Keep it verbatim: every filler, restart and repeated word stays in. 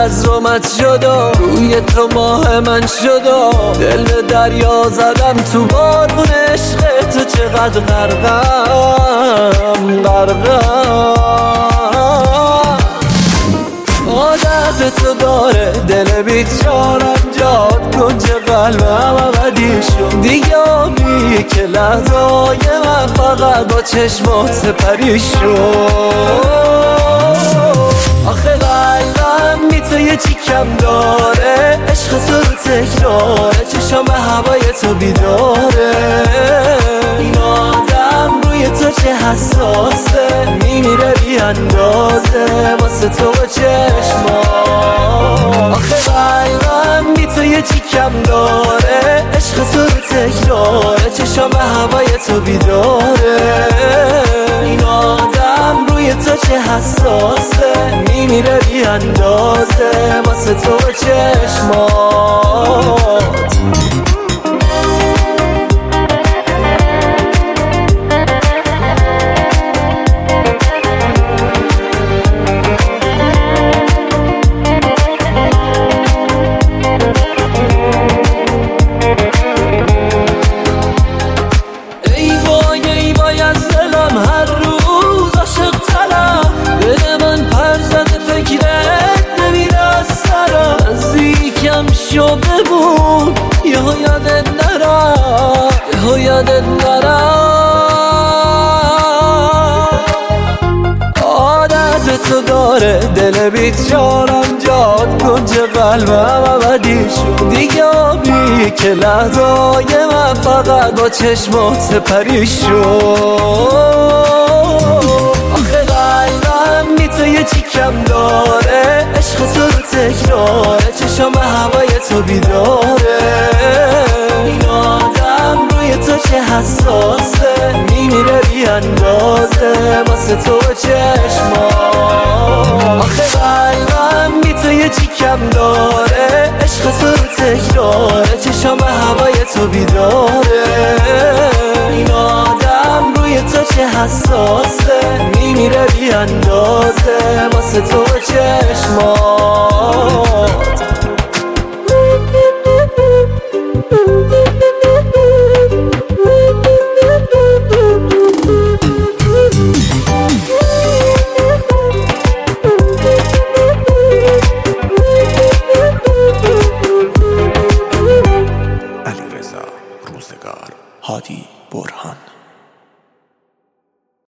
از رومت شد و روی تو ماه من شد و دل به دریا زدم تو بارون عشق تو. چقدر غرقم غرقم عادت تو داره دل بیچارم جاد کنج قلبم ابدی شد دیگه آبی که لحظای من فقط با چشمات سپری شد. آخه قلبم بی تو یه چی کم داره عشق تو رو تکراره چشام هوای تو بیداره این آدم روی تو چه حساسه میمیره بی اندازه واسه تو و چشمات. آخه قلبم بی تو یه چی کم داره عشق تو رو تکراره چشام هوای تو بیداره این آدم روی تو چه حساسه میمیره بی اندازه واسه تو و چشمات. هر روز عاشق ترم دل من پر زده فکرت نمیره از سرم نزدیکم شو بمون یهو یادت نرم یهو یادت نرم عادت تو داره دل بیچارم جاد کنج قلبم ابدی شد دیگه آبی که لحظای من فقط با چشمات سپری شد. آخه قلبم بی تو یه چی کم داره عشق تو رو تکراره چشام هوای تو بیداره این آدم روی تو چه حساسه میمیره بی اندازه واسه تو و چشمات. آخه قلبم بی تو یه چی کم داره عشق تو رو تکراره چشام هوای تو بیداره این آدم روی تو چه حساسه میمیره بی اندازه واسه تو و چشمات. علیرضا روزگار، هادی برهان.